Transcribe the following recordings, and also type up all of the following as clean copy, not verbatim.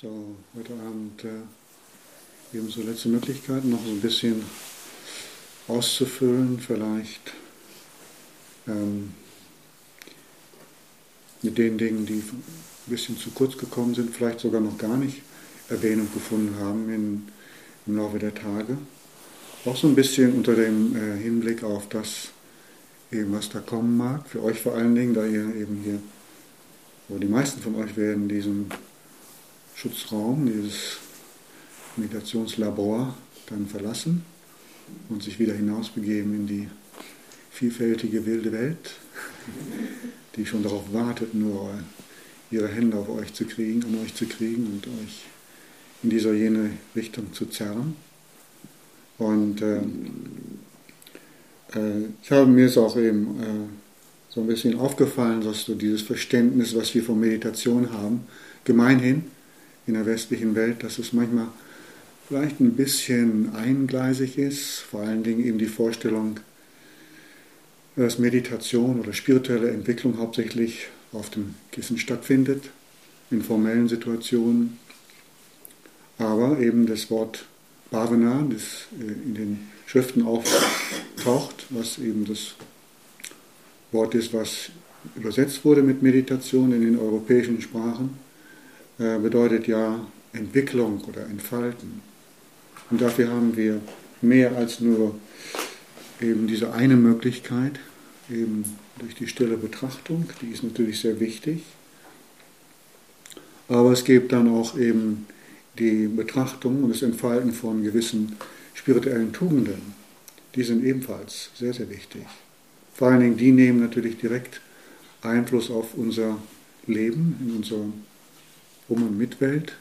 So, heute Abend eben so letzte Möglichkeit, noch so ein bisschen auszufüllen, vielleicht mit den Dingen, die ein bisschen zu kurz gekommen sind, vielleicht sogar noch gar nicht Erwähnung gefunden haben im Laufe der Tage. Auch so ein bisschen unter dem Hinblick auf das, eben was da kommen mag. Für euch vor allen Dingen, da ihr eben hier, oder die meisten von euch werden diesen Schutzraum, dieses Meditationslabor dann verlassen und sich wieder hinausbegeben in die vielfältige wilde Welt, die schon darauf wartet, nur ihre Hände auf euch zu kriegen, an euch zu kriegen und euch in diese jene Richtung zu zerren. Und mir ist auch eben so ein bisschen aufgefallen, dass so dieses Verständnis, was wir von Meditation haben, gemeinhin in der westlichen Welt, dass es manchmal vielleicht ein bisschen eingleisig ist, vor allen Dingen eben die Vorstellung, dass Meditation oder spirituelle Entwicklung hauptsächlich auf dem Kissen stattfindet, in formellen Situationen, aber eben das Wort Bhavana, das in den Schriften auftaucht, was eben das Wort ist, was übersetzt wurde mit Meditation in den europäischen Sprachen, bedeutet ja Entwicklung oder Entfalten. Und dafür haben wir mehr als nur eben diese eine Möglichkeit, eben durch die stille Betrachtung, die ist natürlich sehr wichtig, aber es gibt dann auch eben die Betrachtung und das Entfalten von gewissen spirituellen Tugenden, die sind ebenfalls sehr, sehr wichtig. Vor allen Dingen, die nehmen natürlich direkt Einfluss auf unser Leben, in unserer Um- und Mitwelt,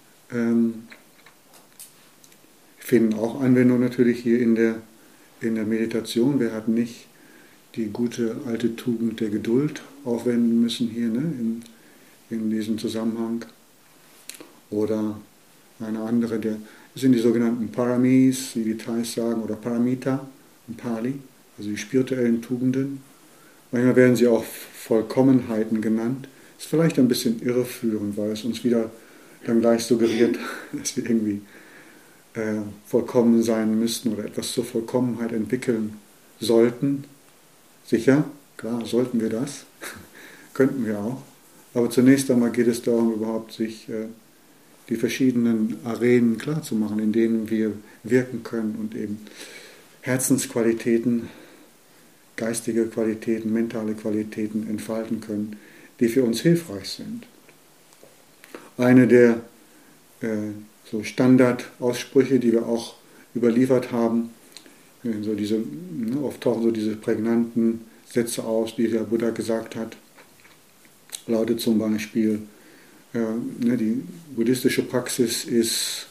finden auch Anwendung natürlich hier in der Meditation. Wer hat nicht die gute alte Tugend der Geduld aufwenden müssen hier, ne, in diesem Zusammenhang? Oder eine andere, das sind die sogenannten Paramis, wie die Thais sagen, oder Paramita in Pali, also die spirituellen Tugenden. Manchmal werden sie auch Vollkommenheiten genannt. Ist vielleicht ein bisschen irreführend, weil es uns wieder dann gleich suggeriert, dass wir irgendwie vollkommen sein müssten oder etwas zur Vollkommenheit entwickeln sollten. Sicher, klar, sollten wir das, könnten wir auch. Aber zunächst einmal geht es darum, überhaupt sich die verschiedenen Arenen klarzumachen, in denen wir wirken können und eben Herzensqualitäten, geistige Qualitäten, mentale Qualitäten entfalten können, die für uns hilfreich sind. Eine der so Standardaussprüche, die wir auch überliefert haben, so diese, oft tauchen so diese prägnanten Sätze aus, die der Buddha gesagt hat, lautet zum Beispiel, die buddhistische Praxis ist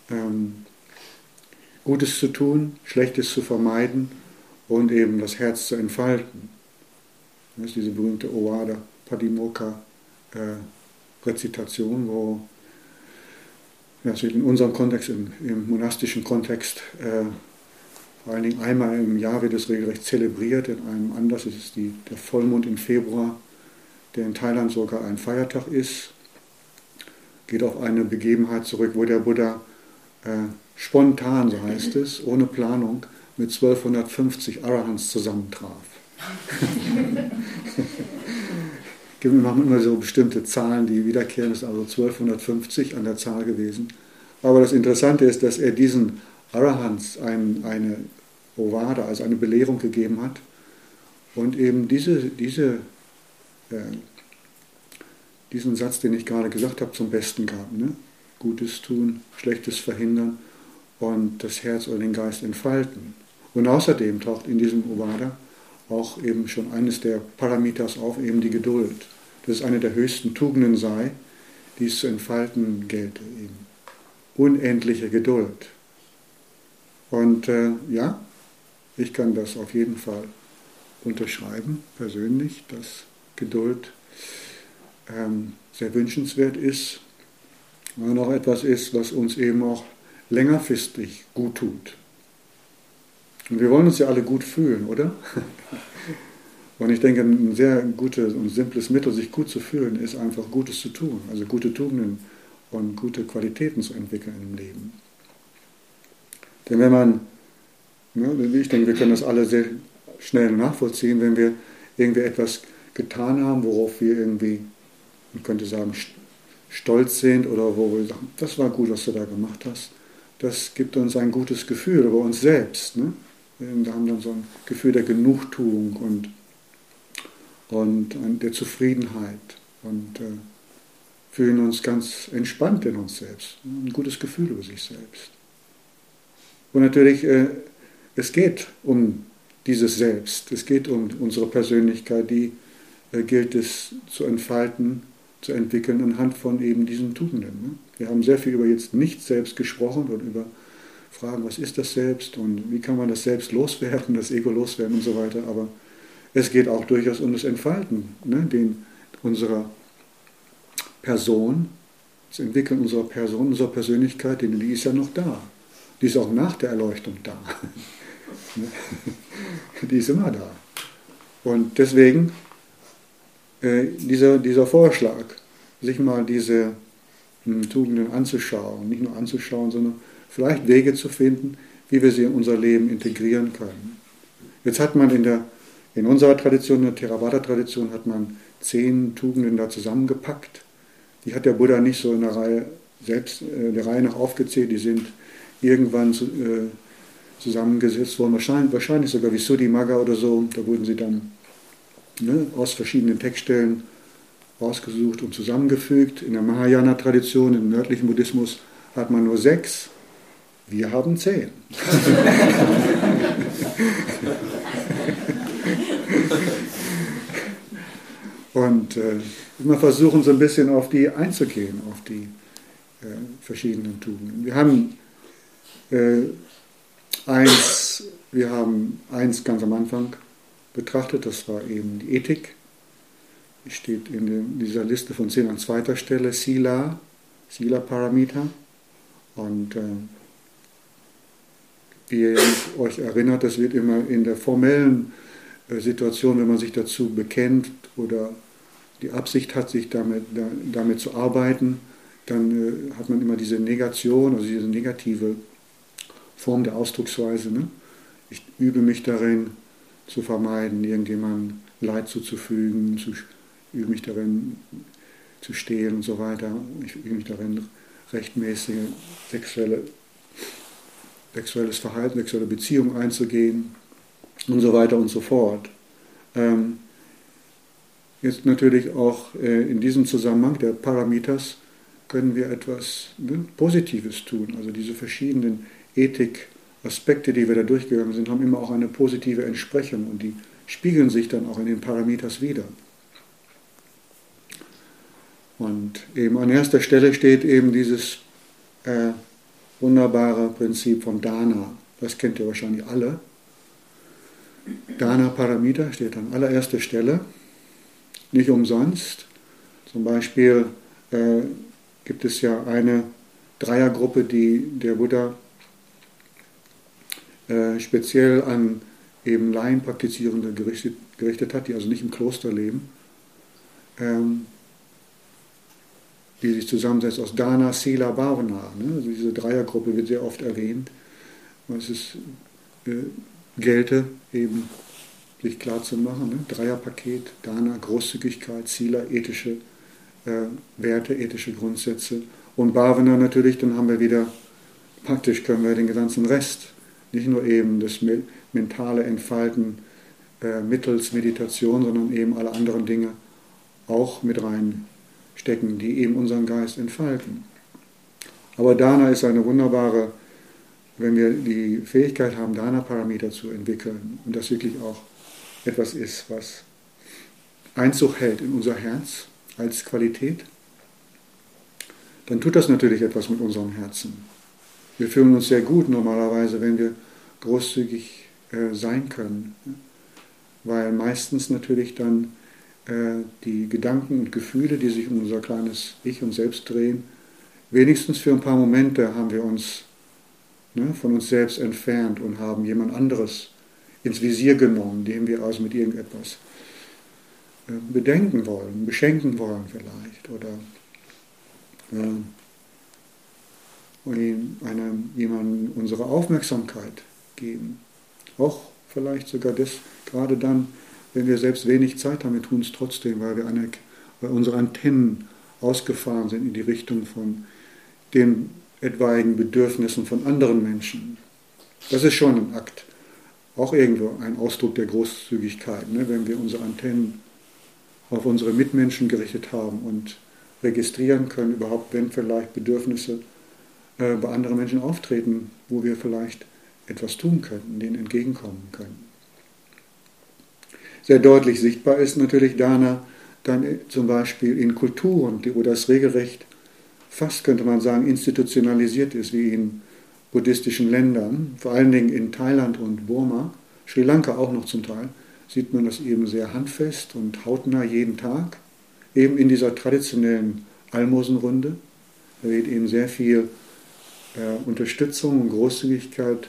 Gutes zu tun, Schlechtes zu vermeiden und eben das Herz zu entfalten. Das ist diese berühmte Ovada Padimokkha Rezitation, wo in unserem Kontext, im monastischen Kontext, vor allen Dingen einmal im Jahr wird es regelrecht zelebriert, in einem anders ist es der Vollmond im Februar, der in Thailand sogar ein Feiertag ist, geht auf eine Begebenheit zurück, wo der Buddha spontan, so heißt es, ohne Planung, mit 1250 Arahants zusammentraf. Wir machen immer so bestimmte Zahlen, die wiederkehren, ist also 1250 an der Zahl gewesen. Aber das Interessante ist, dass er diesen Arahants eine Ovada, also eine Belehrung gegeben hat und eben diesen Satz, den ich gerade gesagt habe, zum Besten gab. Ne? Gutes tun, Schlechtes verhindern und das Herz oder den Geist entfalten. Und außerdem taucht in diesem Ovada auch eben schon eines der Paramitas auf, eben die Geduld. Das ist eine der höchsten Tugenden sei, die es zu entfalten gelte, eben. Unendliche Geduld. Und ich kann das auf jeden Fall unterschreiben, persönlich, dass Geduld sehr wünschenswert ist und auch etwas ist, was uns eben auch längerfristig gut tut. Und wir wollen uns ja alle gut fühlen, oder? Und ich denke, ein sehr gutes und simples Mittel, sich gut zu fühlen, ist einfach Gutes zu tun, also gute Tugenden und gute Qualitäten zu entwickeln im Leben. Denn wenn man, ich denke, wir können das alle sehr schnell nachvollziehen, wenn wir irgendwie etwas getan haben, worauf wir irgendwie, man könnte sagen, stolz sind oder wo wir sagen, das war gut, was du da gemacht hast. Das gibt uns ein gutes Gefühl über uns selbst. Ne? Wir haben dann so ein Gefühl der Genugtuung und der Zufriedenheit und fühlen uns ganz entspannt in uns selbst. Ein gutes Gefühl über sich selbst. Und natürlich, es geht um dieses Selbst, es geht um unsere Persönlichkeit, die gilt es zu entfalten, zu entwickeln anhand von eben diesen Tugenden. Ne? Wir haben sehr viel über jetzt nicht selbst gesprochen und über Fragen, was ist das Selbst und wie kann man das Selbst loswerden, das Ego loswerden und so weiter, aber es geht auch durchaus um das Entfalten, ne? Unserer Person, das Entwickeln unserer Person, unserer Persönlichkeit, denn die ist ja noch da. Die ist auch nach der Erleuchtung da. Die ist immer da. Und deswegen dieser Vorschlag, sich mal diese Tugenden anzuschauen, nicht nur anzuschauen, sondern vielleicht Wege zu finden, wie wir sie in unser Leben integrieren können. Jetzt hat man in unserer Tradition, in der Theravada-Tradition, hat man 10 Tugenden da zusammengepackt. Die hat der Buddha nicht so in der Reihe der Reihe nach aufgezählt, die sind irgendwann zusammengesetzt worden, wahrscheinlich sogar wie Suddhimagga oder so, da wurden sie dann aus verschiedenen Textstellen ausgesucht und zusammengefügt. In der Mahayana-Tradition, im nördlichen Buddhismus, hat man nur 6. Wir haben 10. Und wir versuchen so ein bisschen auf die einzugehen, auf die verschiedenen Tugenden. Wir haben eins ganz am Anfang betrachtet, das war eben die Ethik. Die steht in dieser Liste von 10 an zweiter Stelle, Sila Paramita. Und wie ihr euch erinnert, das wird immer in der formellen Situation, wenn man sich dazu bekennt oder die Absicht hat, sich damit zu arbeiten, dann hat man immer diese Negation, also diese negative Form der Ausdrucksweise. Ne? Ich übe mich darin, zu vermeiden, irgendjemandem Leid zuzufügen, übe mich darin, zu stehlen und so weiter. Ich übe mich darin, rechtmäßige sexuelles Verhalten, sexuelle Beziehungen einzugehen und so weiter und so fort. Jetzt natürlich auch in diesem Zusammenhang der Paramitas können wir etwas Positives tun. Also diese verschiedenen Ethikaspekte, die wir da durchgegangen sind, haben immer auch eine positive Entsprechung und die spiegeln sich dann auch in den Paramitas wider. Und eben an erster Stelle steht eben dieses wunderbare Prinzip von Dana. Das kennt ihr wahrscheinlich alle. Dana Paramita steht an allererster Stelle, nicht umsonst. Zum Beispiel gibt es ja eine Dreiergruppe, die der Buddha speziell an eben Laienpraktizierende gerichtet hat, die also nicht im Kloster leben, die sich zusammensetzt aus Dana, Sila, Bhavana. Ne? Also diese Dreiergruppe wird sehr oft erwähnt. Und es gelte eben, sich klar zu machen, ne? Dreierpaket, Dana, Großzügigkeit, Sila, ethische Werte, ethische Grundsätze und Bhavana natürlich, dann haben wir wieder, praktisch können wir den ganzen Rest, nicht nur eben das mentale Entfalten mittels Meditation, sondern eben alle anderen Dinge auch mit reinstecken, die eben unseren Geist entfalten. Aber Dana ist eine wunderbare, wenn wir die Fähigkeit haben, Dana-Parameter zu entwickeln und das wirklich auch etwas ist, was Einzug hält in unser Herz als Qualität, dann tut das natürlich etwas mit unserem Herzen. Wir fühlen uns sehr gut normalerweise, wenn wir großzügig sein können, weil meistens natürlich dann die Gedanken und Gefühle, die sich um unser kleines Ich und Selbst drehen, wenigstens für ein paar Momente haben wir uns von uns selbst entfernt und haben jemand anderes ins Visier genommen, dem wir also mit irgendetwas bedenken wollen, beschenken wollen vielleicht oder jemandem unsere Aufmerksamkeit geben. Auch vielleicht sogar das, gerade dann, wenn wir selbst wenig Zeit haben, wir tun es trotzdem, weil unsere Antennen ausgefahren sind in die Richtung von den etwaigen Bedürfnissen von anderen Menschen. Das ist schon ein Akt, auch irgendwo ein Ausdruck der Großzügigkeit, ne? Wenn wir unsere Antennen auf unsere Mitmenschen gerichtet haben und registrieren können, überhaupt wenn vielleicht Bedürfnisse bei anderen Menschen auftreten, wo wir vielleicht etwas tun können, denen entgegenkommen können. Sehr deutlich sichtbar ist natürlich Dana dann zum Beispiel in Kulturen, wo das regelrecht fast, könnte man sagen, institutionalisiert ist, wie in buddhistischen Ländern, vor allen Dingen in Thailand und Burma, Sri Lanka auch noch zum Teil, sieht man das eben sehr handfest und hautnah jeden Tag, eben in dieser traditionellen Almosenrunde. Da wird eben sehr viel Unterstützung und Großzügigkeit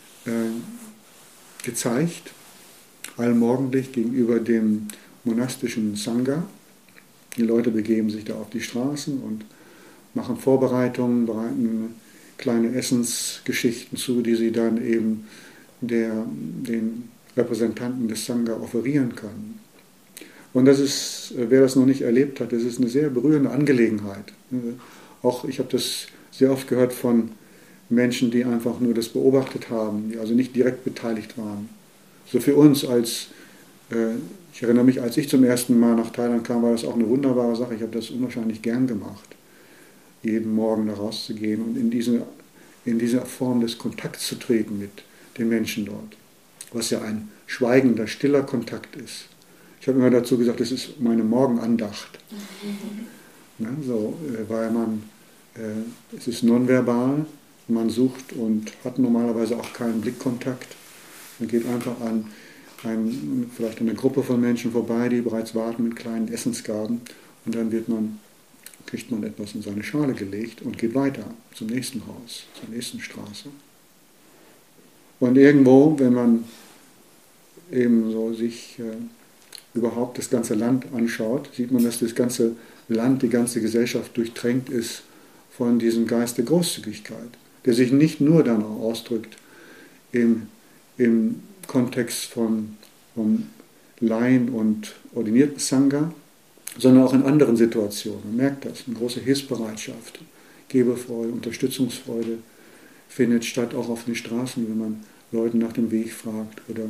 gezeigt, allmorgendlich gegenüber dem monastischen Sangha. Die Leute begeben sich da auf die Straßen und machen Vorbereitungen, bereiten kleine Essensgeschichten zu, die sie dann eben den Repräsentanten des Sangha offerieren können. Und das ist, wer das noch nicht erlebt hat, das ist eine sehr berührende Angelegenheit. Auch ich habe das sehr oft gehört von Menschen, die einfach nur das beobachtet haben, die also nicht direkt beteiligt waren. So für uns ich erinnere mich, als ich zum ersten Mal nach Thailand kam, war das auch eine wunderbare Sache. Ich habe das unwahrscheinlich gern gemacht, jeden Morgen da rauszugehen und in dieser Form des Kontakts zu treten mit den Menschen dort, was ja ein schweigender, stiller Kontakt ist. Ich habe immer dazu gesagt, das ist meine Morgenandacht. Ja, weil es ist nonverbal, man sucht und hat normalerweise auch keinen Blickkontakt. Man geht einfach vielleicht an eine Gruppe von Menschen vorbei, die bereits warten mit kleinen Essensgaben, und dann kriegt man etwas in seine Schale gelegt und geht weiter zum nächsten Haus, zur nächsten Straße. Und irgendwo, wenn man eben so sich überhaupt das ganze Land anschaut, sieht man, dass das ganze Land, die ganze Gesellschaft durchtränkt ist von diesem Geist der Großzügigkeit, der sich nicht nur dann auch ausdrückt im Kontext von Laien und ordinierten Sangha, sondern auch in anderen Situationen. Man merkt das, eine große Hilfsbereitschaft, Gebefreude, Unterstützungsfreude findet statt, auch auf den Straßen, wenn man Leuten nach dem Weg fragt oder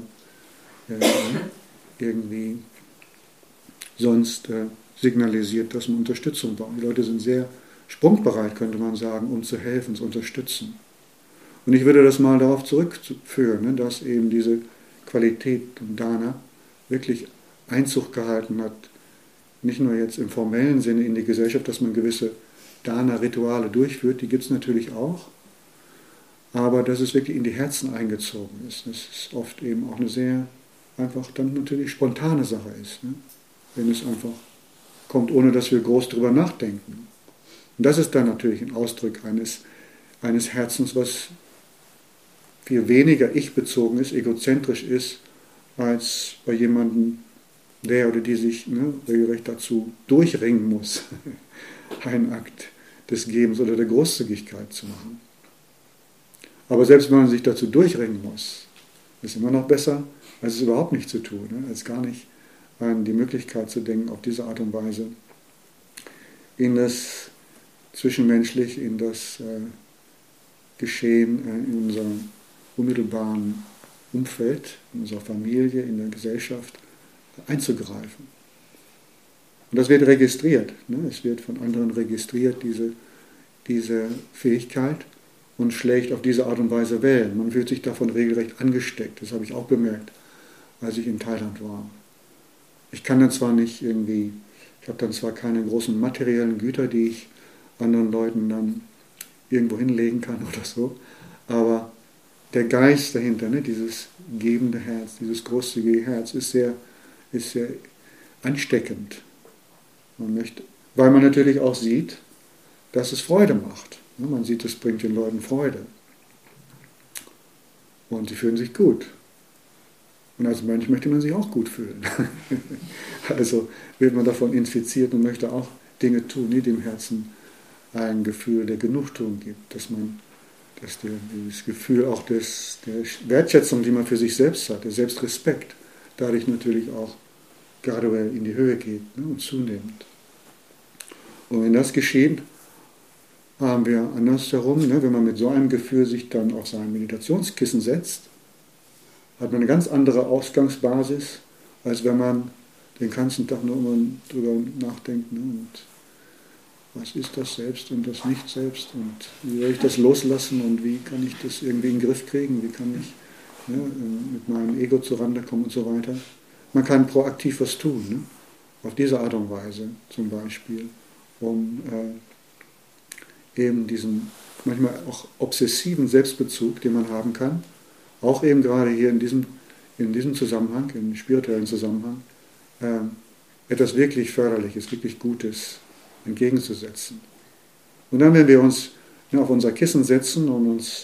irgendwie sonst signalisiert, dass man Unterstützung braucht. Die Leute sind sehr sprungbereit, könnte man sagen, um zu helfen, zu unterstützen. Und ich würde das mal darauf zurückführen, dass eben diese Qualität und Dana wirklich Einzug gehalten hat, nicht nur jetzt im formellen Sinne in die Gesellschaft, dass man gewisse Dana-Rituale durchführt, die gibt es natürlich auch, aber dass es wirklich in die Herzen eingezogen ist. Das ist oft eben auch eine sehr einfach dann natürlich spontane Sache ist, ne? Wenn es einfach kommt, ohne dass wir groß drüber nachdenken. Und das ist dann natürlich ein Ausdruck eines Herzens, was viel weniger ich-bezogen ist, egozentrisch ist, als bei jemandem, der oder die sich regelrecht dazu durchringen muss, einen Akt des Gebens oder der Großzügigkeit zu machen. Aber selbst wenn man sich dazu durchringen muss, ist immer noch besser, als es überhaupt nicht zu tun, als gar nicht an die Möglichkeit zu denken, auf diese Art und Weise in das Zwischenmenschlich, in das Geschehen in unserem unmittelbaren Umfeld, in unserer Familie, in der Gesellschaft einzugreifen. Und das wird registriert. Es wird von anderen registriert, diese Fähigkeit, und schlägt auf diese Art und Weise Wellen. Man fühlt sich davon regelrecht angesteckt. Das habe ich auch bemerkt, als ich in Thailand war. Ich kann dann zwar nicht irgendwie, ich habe dann zwar keine großen materiellen Güter, die ich anderen Leuten dann irgendwo hinlegen kann oder so, aber der Geist dahinter, dieses gebende Herz, dieses großzügige Herz ist sehr ansteckend. Weil man natürlich auch sieht, dass es Freude macht. Man sieht, es bringt den Leuten Freude. Und sie fühlen sich gut. Und als Mönch möchte man sich auch gut fühlen. Also wird man davon infiziert und möchte auch Dinge tun, die dem Herzen ein Gefühl der Genugtuung gibt, dass dieses Gefühl auch der Wertschätzung, die man für sich selbst hat, der Selbstrespekt, dadurch natürlich auch graduell in die Höhe geht, ne, und zunehmend. Und wenn das geschieht, haben wir andersherum, ne, wenn man mit so einem Gefühl sich dann auf sein Meditationskissen setzt, hat man eine ganz andere Ausgangsbasis, als wenn man den ganzen Tag nur immer drüber nachdenkt, ne, und was ist das Selbst und das Nicht-Selbst und wie soll ich das loslassen und wie kann ich das irgendwie in den Griff kriegen, wie kann ich, ne, mit meinem Ego zurande kommen und so weiter. Man kann proaktiv was tun, ne, auf diese Art und Weise zum Beispiel, um eben diesen manchmal auch obsessiven Selbstbezug, den man haben kann, auch eben gerade hier in diesem Zusammenhang, im spirituellen Zusammenhang, etwas wirklich Förderliches, wirklich Gutes entgegenzusetzen. Und dann, wenn wir uns auf unser Kissen setzen und uns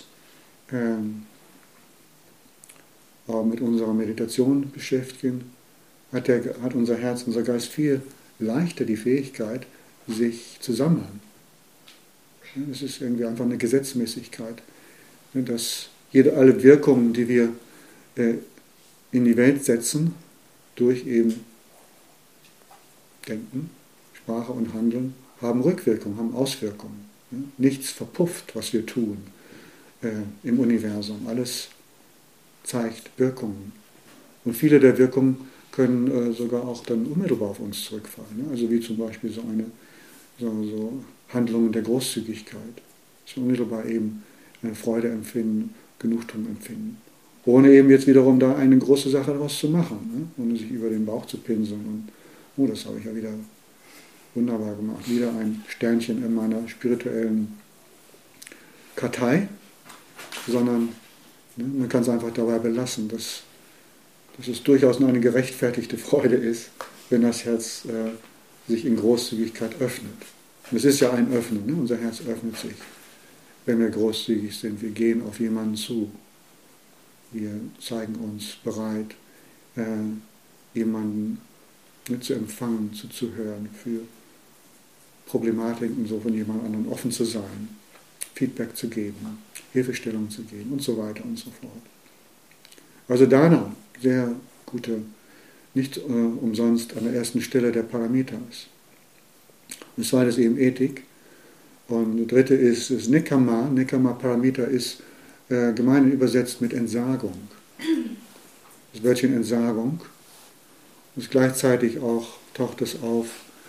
auch mit unserer Meditation beschäftigen, hat unser Herz, unser Geist viel leichter die Fähigkeit, sich zu sammeln. Es ist irgendwie einfach eine Gesetzmäßigkeit, dass alle Wirkungen, die wir in die Welt setzen, durch eben Denken, Sprache und Handeln, haben Rückwirkungen, haben Auswirkungen. Nichts verpufft, was wir tun im Universum. Alles zeigt Wirkungen. Und viele der Wirkungen können sogar auch dann unmittelbar auf uns zurückfallen. Also wie zum Beispiel so Handlungen der Großzügigkeit. Dass wir unmittelbar eben eine Freude empfinden, Genugtuung empfinden. Ohne eben jetzt wiederum da eine große Sache daraus zu machen, ne? Ohne sich über den Bauch zu pinseln. Und, das habe ich ja wieder wunderbar gemacht. Wieder ein Sternchen in meiner spirituellen Kartei. Sondern, ne, man kann es einfach dabei belassen, dass es durchaus nur eine gerechtfertigte Freude ist, wenn das Herz sich in Großzügigkeit öffnet. Und es ist ja ein Öffnen, ne? Unser Herz öffnet sich, wenn wir großzügig sind. Wir gehen auf jemanden zu. Wir zeigen uns bereit, jemanden zu empfangen, zuzuhören, für Problematiken so von jemand anderem offen zu sein, Feedback zu geben, Hilfestellung zu geben und so weiter und so fort. Also Dana, sehr gute, nicht umsonst an der ersten Stelle der Paramitas. Das zweite ist eben Ethik. Und das dritte ist Nekama. Nekama Paramita ist gemeinhin übersetzt mit Entsagung. Das Wörtchen Entsagung. Und gleichzeitig auch taucht es auf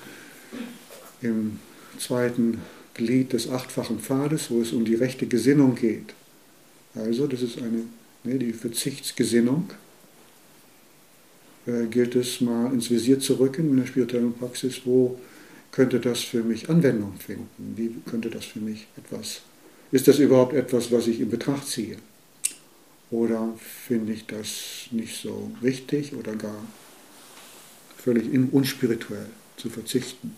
im zweiten Glied des achtfachen Pfades, wo es um die rechte Gesinnung geht. Also, das ist die Verzichtsgesinnung. Gilt es mal ins Visier zu rücken in der spirituellen Praxis, wo könnte das für mich Anwendung finden? Wie könnte das für mich ist das überhaupt etwas, was ich in Betracht ziehe? Oder finde ich das nicht so richtig oder gar völlig unspirituell zu verzichten?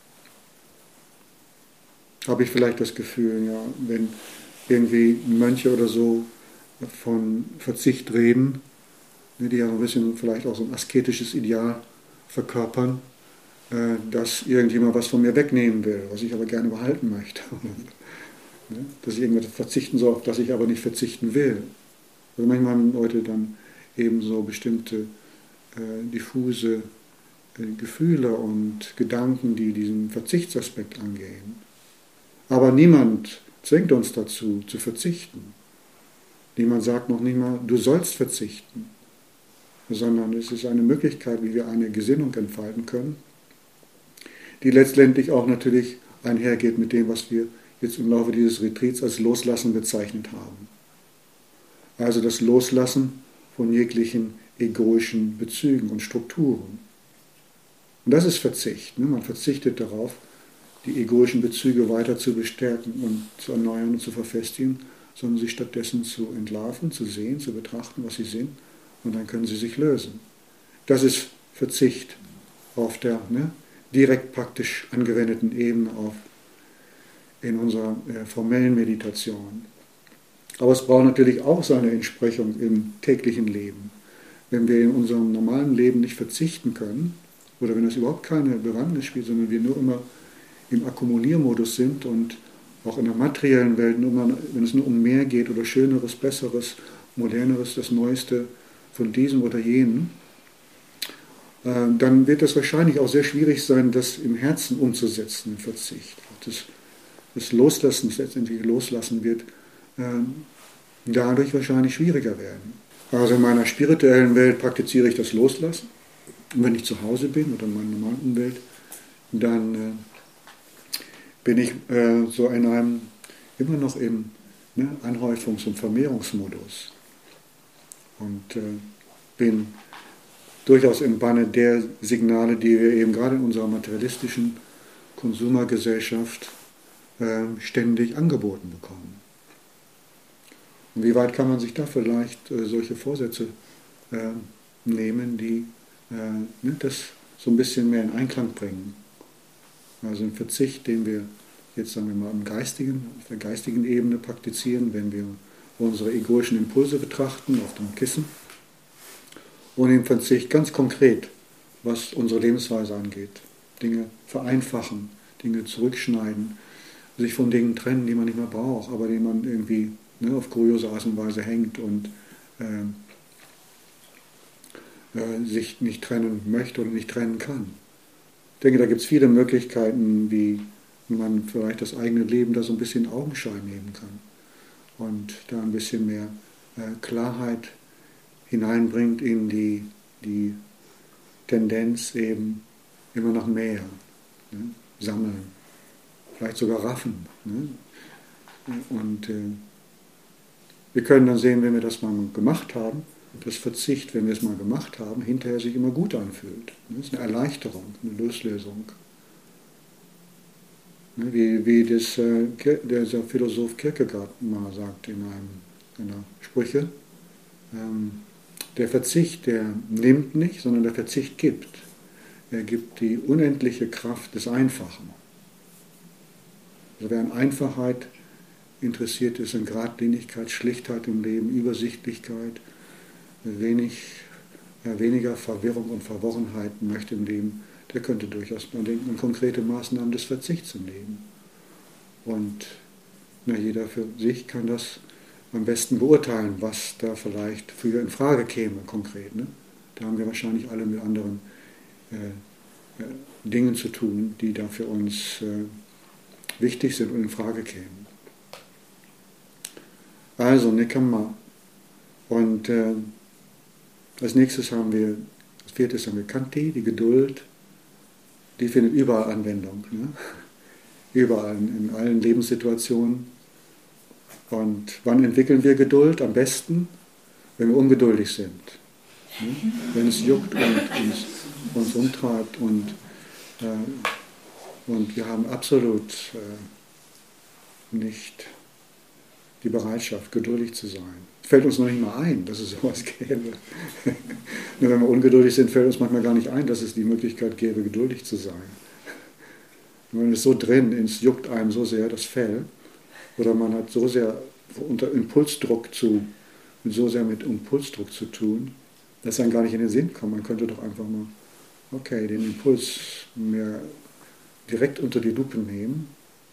Habe ich vielleicht das Gefühl, ja, wenn irgendwie Mönche oder so von Verzicht reden, die ja so ein bisschen vielleicht auch so ein asketisches Ideal verkörpern, dass irgendjemand was von mir wegnehmen will, was ich aber gerne behalten möchte. Dass ich irgendwas verzichten soll, auf das ich aber nicht verzichten will. Also manchmal haben Leute dann eben so bestimmte diffuse Gefühle und Gedanken, die diesen Verzichtsaspekt angehen. Aber niemand zwingt uns dazu, zu verzichten. Niemand sagt noch nicht mal, du sollst verzichten. Sondern es ist eine Möglichkeit, wie wir eine Gesinnung entfalten können, die letztendlich auch natürlich einhergeht mit dem, was wir jetzt im Laufe dieses Retreats als Loslassen bezeichnet haben. Also das Loslassen von jeglichen egoischen Bezügen und Strukturen. Und das ist Verzicht. Ne? Man verzichtet darauf, die egoischen Bezüge weiter zu bestärken und zu erneuern und zu verfestigen, sondern sie stattdessen zu entlarven, zu sehen, zu betrachten, was sie sind, und dann können sie sich lösen. Das ist Verzicht auf der direkt praktisch angewendeten Ebene in unserer formellen Meditation. Aber es braucht natürlich auch seine Entsprechung im täglichen Leben. Wenn wir in unserem normalen Leben nicht verzichten können, oder wenn es überhaupt keine Bewandtnis spielt, sondern wir nur immer im Akkumuliermodus sind und auch in der materiellen Welt, wenn es nur um mehr geht oder Schöneres, Besseres, Moderneres, das Neueste von diesem oder jenem, dann wird es wahrscheinlich auch sehr schwierig sein, das im Herzen umzusetzen, den Verzicht. Das Loslassen, das letztendliche Loslassen wird dadurch wahrscheinlich schwieriger werden. Also in meiner spirituellen Welt praktiziere ich das Loslassen. Und wenn ich zu Hause bin oder in meiner normalen Umwelt, dann bin ich so in einem, immer noch im Anhäufungs- und Vermehrungsmodus. Und bin durchaus im Banne der Signale, die wir eben gerade in unserer materialistischen Konsumergesellschaft ständig angeboten bekommen. Und wie weit kann man sich da vielleicht solche Vorsätze nehmen, die das so ein bisschen mehr in Einklang bringen? Also ein Verzicht, den wir jetzt, sagen wir mal, auf der geistigen Ebene praktizieren, wenn wir unsere egoischen Impulse betrachten auf dem Kissen. Und im Verzicht ganz konkret, was unsere Lebensweise angeht. Dinge vereinfachen, Dinge zurückschneiden, sich von Dingen trennen, die man nicht mehr braucht, aber die man irgendwie auf kuriose Art und Weise hängt und sich nicht trennen möchte oder nicht trennen kann. Ich denke, da gibt es viele Möglichkeiten, wie man vielleicht das eigene Leben da so ein bisschen in Augenschein nehmen kann und da ein bisschen mehr Klarheit hineinbringt in die Tendenz eben immer noch mehr, sammeln, vielleicht sogar raffen. Und wir können dann sehen, wenn wir das mal gemacht haben, dass Verzicht, wenn wir es mal gemacht haben, hinterher sich immer gut anfühlt. Das ist eine Erleichterung, eine Loslösung. Wie der Philosoph Kierkegaard mal sagt in einer Sprüche, der Verzicht, der nimmt nicht, sondern der Verzicht gibt. Er gibt die unendliche Kraft des Einfachen. Also wer an Einfachheit interessiert ist, in Geradlinigkeit, Schlichtheit im Leben, Übersichtlichkeit, weniger Verwirrung und Verworrenheit möchte im Leben, der könnte durchaus mal denken an konkrete Maßnahmen des Verzichts im Leben. Und jeder für sich kann das am besten beurteilen, was da vielleicht für in Frage käme, konkret. Da haben wir wahrscheinlich alle mit anderen Dingen zu tun, die da für uns wichtig sind und in Frage kämen. Also, Nekama. Und als nächstes als viertes haben wir Kanti, die Geduld. Die findet überall Anwendung. Überall, in allen Lebenssituationen. Und wann entwickeln wir Geduld? Am besten, wenn wir ungeduldig sind. Wenn es juckt und uns umtreibt und wir haben absolut nicht die Bereitschaft, geduldig zu sein. Fällt uns noch nicht mal ein, dass es sowas gäbe. Nur wenn wir ungeduldig sind, fällt uns manchmal gar nicht ein, dass es die Möglichkeit gäbe, geduldig zu sein. Und wenn es so drin ist, juckt einem so sehr das Fell, oder man hat so sehr mit Impulsdruck zu tun, dass einem gar nicht in den Sinn kommt. Man könnte doch einfach mal, den Impuls mehr direkt unter die Lupe nehmen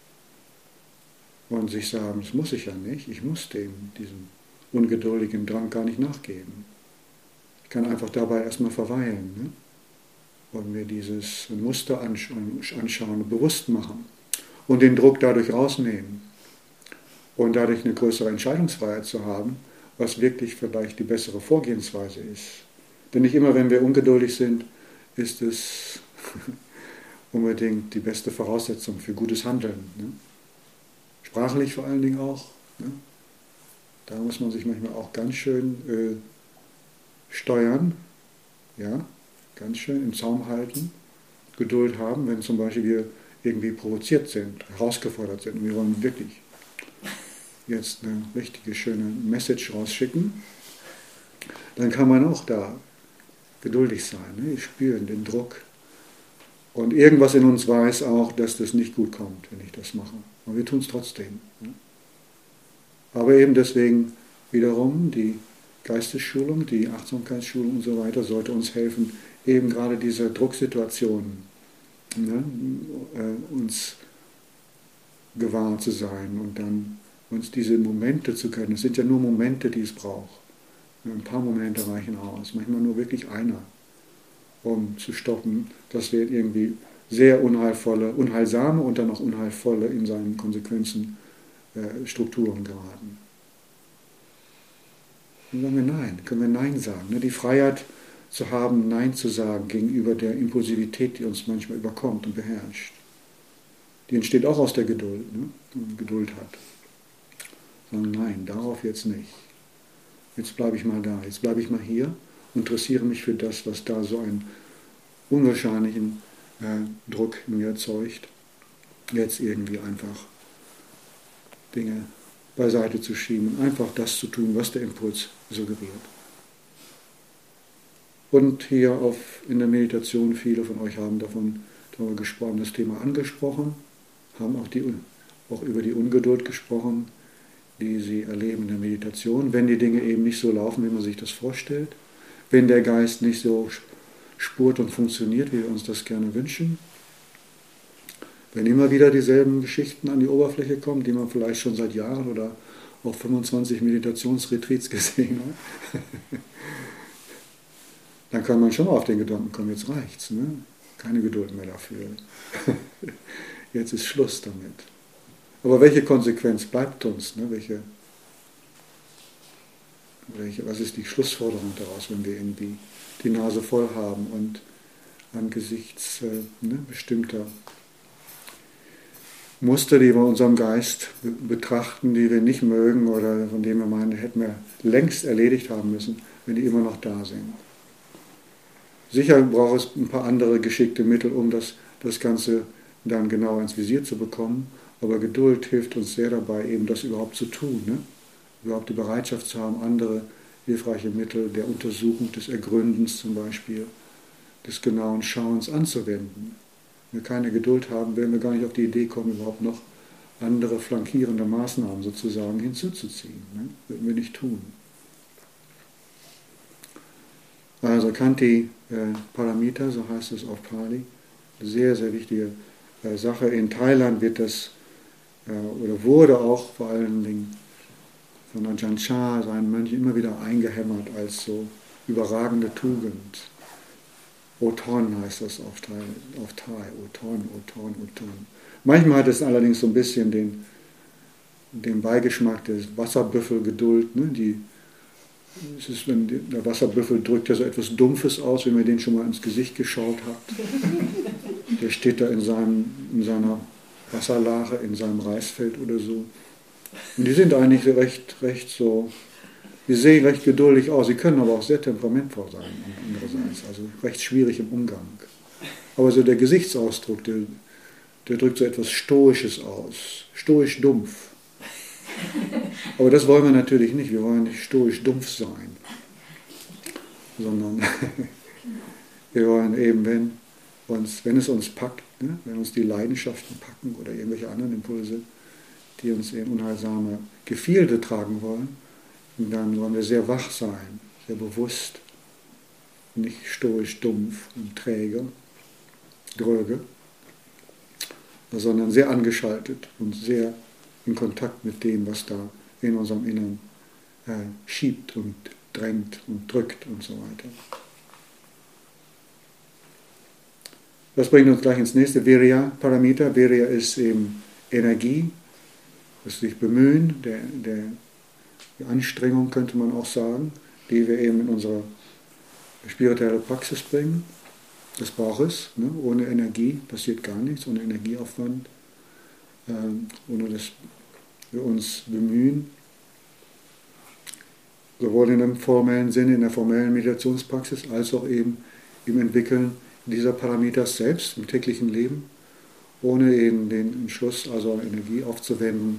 und sich sagen, das muss ich ja nicht, ich muss diesem ungeduldigen Drang gar nicht nachgeben. Ich kann einfach dabei erstmal verweilen und mir dieses Muster anschauen und bewusst machen und den Druck dadurch rausnehmen und dadurch eine größere Entscheidungsfreiheit zu haben, was wirklich vielleicht die bessere Vorgehensweise ist. Denn nicht immer, wenn wir ungeduldig sind, ist es unbedingt die beste Voraussetzung für gutes Handeln. Sprachlich vor allen Dingen auch. Da muss man sich manchmal auch ganz schön steuern, ganz schön im Zaum halten, Geduld haben, wenn zum Beispiel wir irgendwie provoziert sind, herausgefordert sind und wir wollen wirklich jetzt eine richtige, schöne Message rausschicken, dann kann man auch da geduldig sein, spüren den Druck. Und irgendwas in uns weiß auch, dass das nicht gut kommt, wenn ich das mache. Aber wir tun es trotzdem. Aber eben deswegen wiederum die Geistesschulung, die Achtsamkeitsschulung und so weiter sollte uns helfen, eben gerade diese Drucksituationen uns gewahr zu sein und dann uns diese Momente zu können. Es sind ja nur Momente, die es braucht. Ein paar Momente reichen aus, manchmal nur wirklich einer, um zu stoppen, dass wir irgendwie sehr unheilsame und dann auch unheilvolle in seinen Konsequenzen Strukturen geraten. Dann sagen wir Nein, können wir Nein sagen. Die Freiheit zu haben, Nein zu sagen gegenüber der Impulsivität, die uns manchmal überkommt und beherrscht. Die entsteht auch aus der Geduld, wenn man Geduld hat. Sagen, nein, darauf jetzt nicht. Jetzt bleibe ich mal da, jetzt bleibe ich mal hier und interessiere mich für das, was da so einen unwahrscheinlichen Druck in mir erzeugt. Jetzt irgendwie einfach Dinge beiseite zu schieben und einfach das zu tun, was der Impuls suggeriert. Und hier in der Meditation, viele von euch haben darüber gesprochen, das Thema angesprochen, haben auch über die Ungeduld gesprochen, die sie erleben in der Meditation, wenn die Dinge eben nicht so laufen, wie man sich das vorstellt, wenn der Geist nicht so spurt und funktioniert, wie wir uns das gerne wünschen, wenn immer wieder dieselben Geschichten an die Oberfläche kommen, die man vielleicht schon seit Jahren oder auch 25 Meditationsretreats gesehen hat, dann kann man schon auf den Gedanken kommen, jetzt reicht's, keine Geduld mehr dafür. Jetzt ist Schluss damit. Aber welche Konsequenz bleibt uns? Was ist die Schlussforderung daraus, wenn wir irgendwie die Nase voll haben und angesichts bestimmter Muster, die wir in unserem Geist betrachten, die wir nicht mögen oder von denen wir meinen, hätten wir längst erledigt haben müssen, wenn die immer noch da sind. Sicher braucht es ein paar andere geschickte Mittel, um das Ganze dann genauer ins Visier zu bekommen, aber Geduld hilft uns sehr dabei, eben das überhaupt zu tun, überhaupt die Bereitschaft zu haben, andere hilfreiche Mittel der Untersuchung, des Ergründens zum Beispiel, des genauen Schauens anzuwenden. Wenn wir keine Geduld haben, werden wir gar nicht auf die Idee kommen, überhaupt noch andere flankierende Maßnahmen sozusagen hinzuzuziehen. Würden wir nicht tun. Also Kanti Paramita, so heißt es auf Pali, eine sehr, sehr wichtige Sache. In Thailand wird das, oder wurde auch vor allen Dingen von Ajahn Chah, seinen Mönchen, immer wieder eingehämmert als so überragende Tugend. Othon heißt das auf Thai. Othon. Manchmal hat es allerdings so ein bisschen den Beigeschmack des Wasserbüffelgeduld. Es ist, wenn der Wasserbüffel drückt ja so etwas Dumpfes aus, wenn man den schon mal ins Gesicht geschaut hat. Der steht da in seiner Wasserlache, in seinem Reisfeld oder so. Und die sind eigentlich recht so, die sehen recht geduldig aus, sie können aber auch sehr temperamentvoll sein, andererseits, also recht schwierig im Umgang. Aber so der Gesichtsausdruck, der drückt so etwas Stoisches aus, stoisch dumpf. Aber das wollen wir natürlich nicht, wir wollen nicht stoisch dumpf sein, sondern wir wollen eben, wenn es uns packt, wenn uns die Leidenschaften packen oder irgendwelche anderen Impulse, die uns in unheilsame Gefilde tragen wollen, dann wollen wir sehr wach sein, sehr bewusst, nicht stoisch dumpf und träge, dröge, sondern sehr angeschaltet und sehr in Kontakt mit dem, was da in unserem Innern schiebt und drängt und drückt und so weiter. Das bringt uns gleich ins nächste, Virya Paramita. Virya ist eben Energie, das sich bemühen, die Anstrengung könnte man auch sagen, die wir eben in unsere spirituelle Praxis bringen. Das braucht es. Ohne Energie passiert gar nichts, ohne Energieaufwand, ohne dass wir uns bemühen, sowohl in dem formellen Sinne, in der formellen Meditationspraxis, als auch eben im Entwickeln dieser Paramitas selbst im täglichen Leben, ohne eben den Entschluss, also Energie aufzuwenden,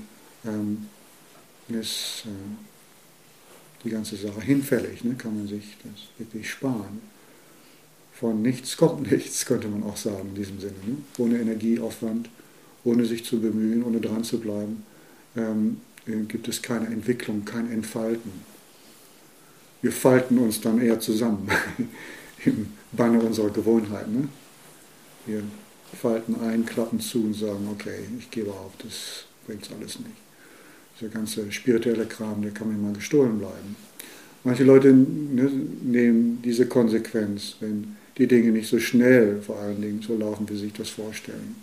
ist die ganze Sache hinfällig, kann man sich das wirklich sparen. Von nichts kommt nichts, könnte man auch sagen in diesem Sinne. Ohne Energieaufwand, ohne sich zu bemühen, ohne dran zu bleiben, gibt es keine Entwicklung, kein Entfalten. Wir falten uns dann eher zusammen im Banne unserer Gewohnheiten. Wir falten ein, klappen zu und sagen, okay, ich gebe auf, das bringt alles nicht. Dieser ganze spirituelle Kram, der kann mir mal gestohlen bleiben. Manche Leute nehmen diese Konsequenz, wenn die Dinge nicht so schnell, vor allen Dingen, so laufen, wie sie sich das vorstellen.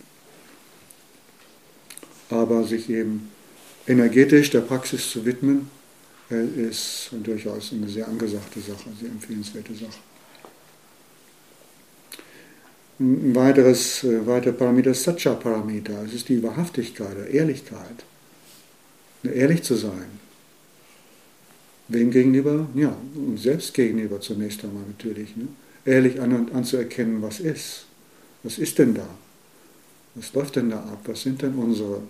Aber sich eben energetisch der Praxis zu widmen, ist durchaus eine sehr angesagte Sache, sehr empfehlenswerte Sache. Ein weiterer Parameter ist Satcha-Parameter. Es ist die Wahrhaftigkeit, die Ehrlichkeit. Ehrlich zu sein. Wem gegenüber? Ja, uns selbst gegenüber zunächst einmal natürlich. Ne? Ehrlich anzuerkennen, was ist. Was ist denn da? Was läuft denn da ab? Was sind denn unsere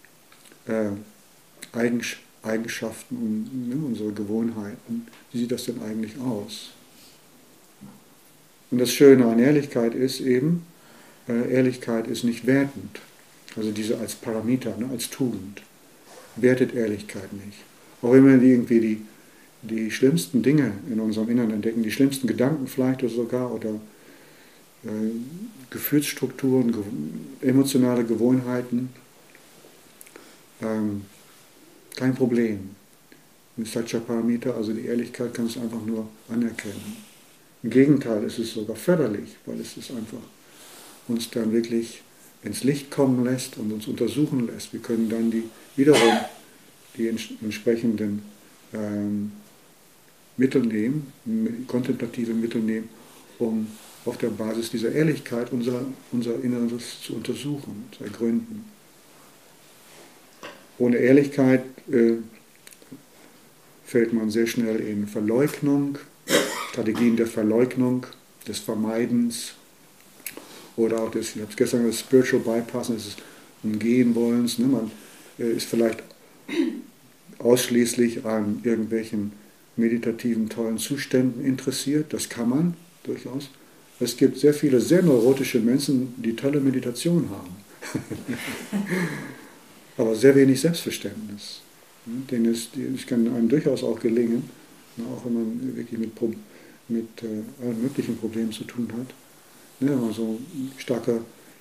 Eigenschaften und unsere Gewohnheiten? Wie sieht das denn eigentlich aus? Und das Schöne an Ehrlichkeit ist eben, Ehrlichkeit ist nicht wertend. Also diese als Parameter, als Tugend. Wertet Ehrlichkeit nicht. Auch wenn wir irgendwie die schlimmsten Dinge in unserem Inneren entdecken, die schlimmsten Gedanken vielleicht oder sogar, oder Gefühlsstrukturen, emotionale Gewohnheiten, kein Problem. Mit Satcha-Parameter, also die Ehrlichkeit, kannst du einfach nur anerkennen. Im Gegenteil, es ist sogar förderlich, weil es ist einfach uns dann wirklich ins Licht kommen lässt und uns untersuchen lässt. Wir können dann wiederum die entsprechenden Mittel nehmen, kontemplative Mittel nehmen, um auf der Basis dieser Ehrlichkeit unser Inneres zu untersuchen, zu ergründen. Ohne Ehrlichkeit fällt man sehr schnell in Verleugnung, Strategien der Verleugnung, des Vermeidens oder auch ich habe es gestern gesagt, das Spiritual Bypass, des Umgehen wollens. Ne? Man ist vielleicht ausschließlich an irgendwelchen meditativen, tollen Zuständen interessiert. Das kann man durchaus. Es gibt sehr viele sehr neurotische Menschen, die tolle Meditation haben. Aber sehr wenig Selbstverständnis. Das kann einem durchaus auch gelingen, auch wenn man wirklich mit allen möglichen Problemen zu tun hat. Wenn man so starke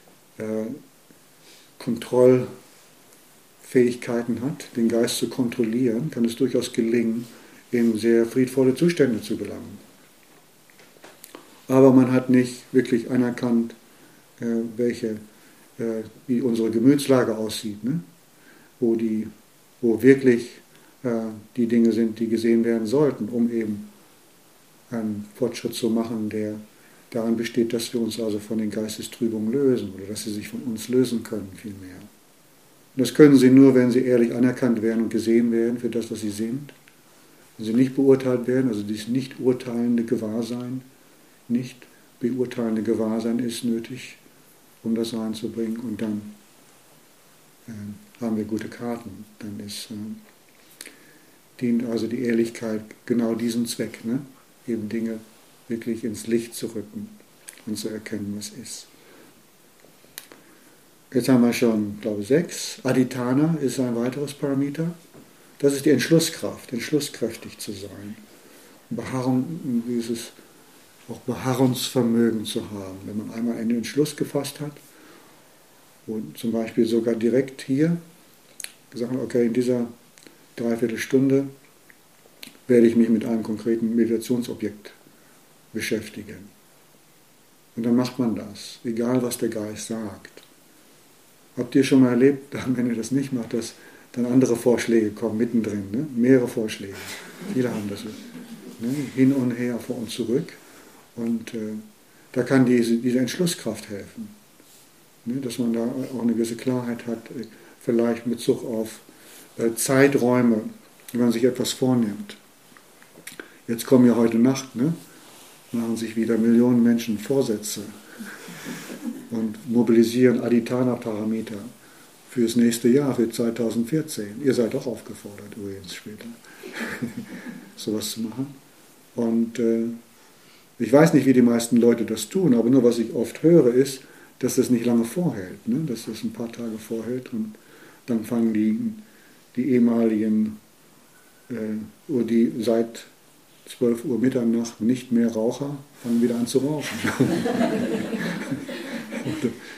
Kontrollfähigkeiten hat, den Geist zu kontrollieren, kann es durchaus gelingen, in sehr friedvolle Zustände zu gelangen. Aber man hat nicht wirklich anerkannt, wie unsere Gemütslage aussieht, ne? Wo wirklich die Dinge sind, die gesehen werden sollten, um eben einen Fortschritt zu machen, der darin besteht, dass wir uns also von den Geistestrübungen lösen oder dass sie sich von uns lösen können vielmehr. Und das können sie nur, wenn sie ehrlich anerkannt werden und gesehen werden für das, was sie sind. Wenn sie nicht beurteilt werden, also dieses nicht urteilende Gewahrsein, nicht beurteilende Gewahrsein ist nötig, um das reinzubringen, und dann haben wir gute Karten. Dann dient also die Ehrlichkeit genau diesem Zweck, ne? Eben Dinge wirklich ins Licht zu rücken und zu erkennen, was ist. Jetzt haben wir schon, glaube ich, 6. Adhitthana ist ein weiteres Parameter. Das ist die Entschlusskraft, entschlusskräftig zu sein. Dieses auch Beharrungsvermögen zu haben. Wenn man einmal einen Entschluss gefasst hat und zum Beispiel sogar direkt hier gesagt hat, okay, in dieser Dreiviertelstunde werde ich mich mit einem konkreten Meditationsobjekt beschäftigen. Und dann macht man das, egal was der Geist sagt. Habt ihr schon mal erlebt, wenn ihr das nicht macht, dass dann andere Vorschläge kommen mittendrin, ne? Mehrere Vorschläge. Viele haben das, ne? Hin und her, vor und zurück. Und da kann diese Entschlusskraft helfen, ne? Dass man da auch eine gewisse Klarheit hat, vielleicht mit Bezug auf Zeiträume, wenn man sich etwas vornimmt. Jetzt kommen ja heute Nacht, ne? Machen sich wieder Millionen Menschen Vorsätze und mobilisieren Adhitthana-Parameter fürs nächste Jahr, für 2014. Ihr seid auch aufgefordert, übrigens später, sowas zu machen. Und ich weiß nicht, wie die meisten Leute das tun, aber nur was ich oft höre, ist, dass das nicht lange vorhält, ne? Dass das ein paar Tage vorhält und dann fangen die ehemaligen, die seit 12 Uhr Mitternacht nicht mehr Raucher, fangen wieder an zu rauchen.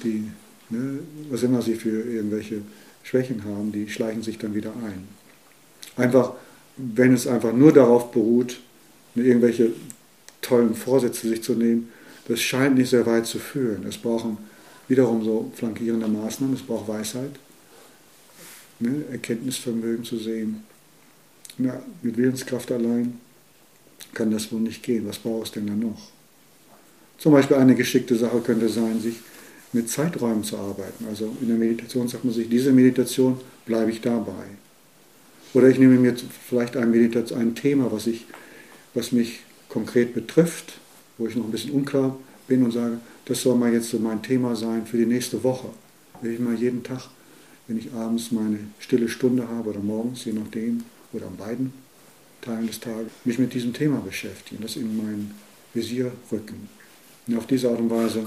die, ne, was immer sie für irgendwelche Schwächen haben, die schleichen sich dann wieder ein. Einfach, wenn es einfach nur darauf beruht, irgendwelche tollen Vorsätze sich zu nehmen, das scheint nicht sehr weit zu führen. Es brauchen wiederum so flankierende Maßnahmen, es braucht Weisheit, ne, Erkenntnisvermögen zu sehen. Na, mit Willenskraft allein kann das wohl nicht gehen. Was braucht es denn dann noch? Zum Beispiel eine geschickte Sache könnte sein, sich mit Zeiträumen zu arbeiten. Also in der Meditation sagt man sich, diese Meditation bleibe ich dabei. Oder ich nehme mir vielleicht ein Thema, was mich konkret betrifft, wo ich noch ein bisschen unklar bin und sage, das soll mal jetzt so mein Thema sein für die nächste Woche. Will ich mal jeden Tag, wenn ich abends meine stille Stunde habe oder morgens, je nachdem, oder an beiden Teilen des Tages, mich mit diesem Thema beschäftigen, das in mein Visier rücken. Und auf diese Art und Weise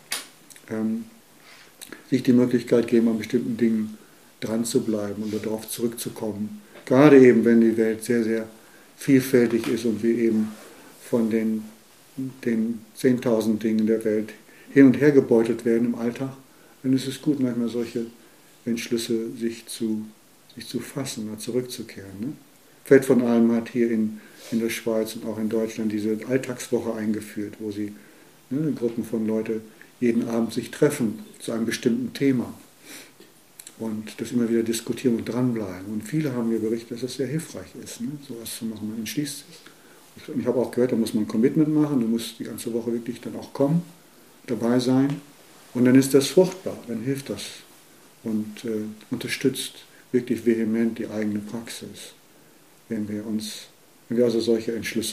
sich die Möglichkeit geben, an bestimmten Dingen dran zu bleiben und darauf zurückzukommen. Gerade eben, wenn die Welt sehr, sehr vielfältig ist und wir eben von den 10.000 Dingen der Welt hin und her gebeutelt werden im Alltag, dann ist es gut, manchmal solche Entschlüsse sich zu fassen oder zurückzukehren. Ne? Fällt von allem hat hier in der Schweiz und auch in Deutschland diese Alltagswoche eingeführt, wo sie Gruppen von Leuten jeden Abend sich treffen zu einem bestimmten Thema und das immer wieder diskutieren und dranbleiben. Und viele haben mir berichtet, dass es sehr hilfreich ist, ne? Sowas zu machen. Man entschließt sich. Und ich habe auch gehört, da muss man ein Commitment machen, du musst die ganze Woche wirklich dann auch kommen, dabei sein und dann ist das fruchtbar, dann hilft das und unterstützt wirklich vehement die eigene Praxis, wenn wir also solche Entschlüsse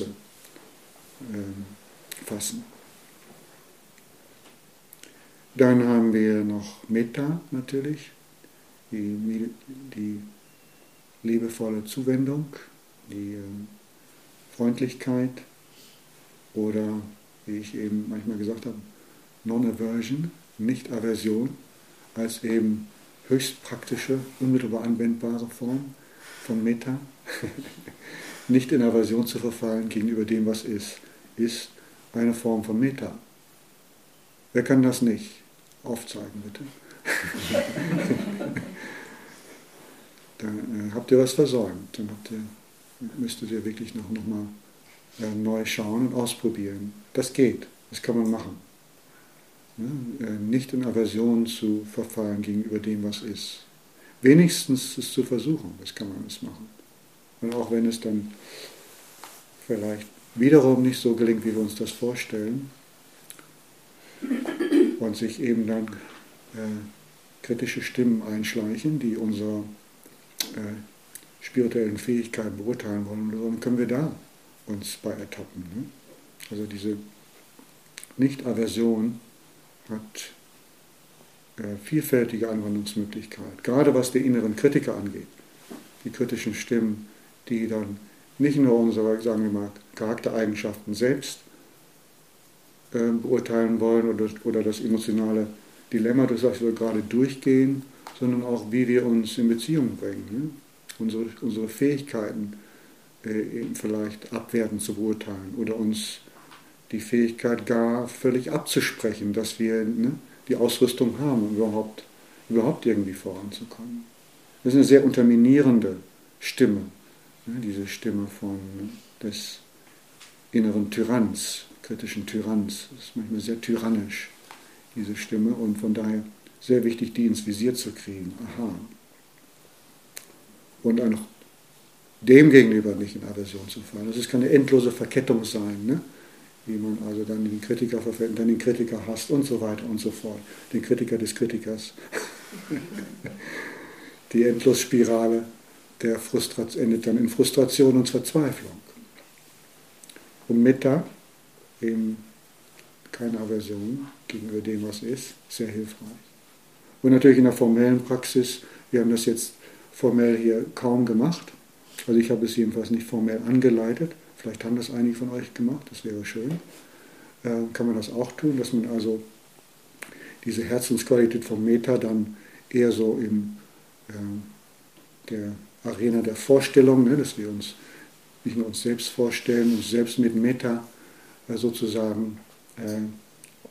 fassen. Dann haben wir noch Metta natürlich, die liebevolle Zuwendung, die Freundlichkeit oder, wie ich eben manchmal gesagt habe, Non-Aversion, Nicht-Aversion, als eben höchst praktische, unmittelbar anwendbare Form von Metta. Nicht in Aversion zu verfallen gegenüber dem, was ist eine Form von Metta. Wer kann das nicht? Aufzeigen, bitte. Dann habt ihr was versäumt. Dann müsstet ihr wirklich noch mal neu schauen und ausprobieren. Das geht, das kann man machen. Ja, nicht in Aversion zu verfallen gegenüber dem, was ist. Wenigstens es zu versuchen, das kann man es machen. Und auch wenn es dann vielleicht wiederum nicht so gelingt, wie wir uns das vorstellen, und sich eben dann kritische Stimmen einschleichen, die unsere spirituellen Fähigkeiten beurteilen wollen, dann können wir da uns bei ertappen. Ne? Also diese Nicht-Aversion hat vielfältige Anwendungsmöglichkeiten, gerade was die inneren Kritiker angeht. Die kritischen Stimmen, die dann nicht nur unsere, sagen wir mal, Charaktereigenschaften selbst beurteilen wollen oder das emotionale Dilemma, das wir gerade durchgehen, sondern auch, wie wir uns in Beziehung bringen. Ne? Unsere Fähigkeiten eben vielleicht abwertend zu beurteilen oder uns die Fähigkeit gar völlig abzusprechen, dass wir die Ausrüstung haben, um überhaupt irgendwie voranzukommen. Das ist eine sehr unterminierende Stimme, ne? Diese Stimme des inneren Tyranns, kritischen Tyranns. Das ist manchmal sehr tyrannisch, diese Stimme, und von daher sehr wichtig, die ins Visier zu kriegen. Aha. Und auch dem gegenüber nicht in Aversion zu fallen. Das kann eine endlose Verkettung sein, ne? Wie man also dann den Kritiker verfällt und dann den Kritiker hasst und so weiter und so fort. Den Kritiker des Kritikers. Die Endlosspirale der endet dann in Frustration und Verzweiflung. Und Metta, eben keine Aversion gegenüber dem, was ist, sehr hilfreich. Und natürlich in der formellen Praxis, wir haben das jetzt formell hier kaum gemacht, also ich habe es jedenfalls nicht formell angeleitet, vielleicht haben das einige von euch gemacht, das wäre schön, kann man das auch tun, dass man also diese Herzensqualität vom Metta dann eher so in der Arena der Vorstellung, ne, dass wir uns nicht nur uns selbst vorstellen, uns selbst mit Metta sozusagen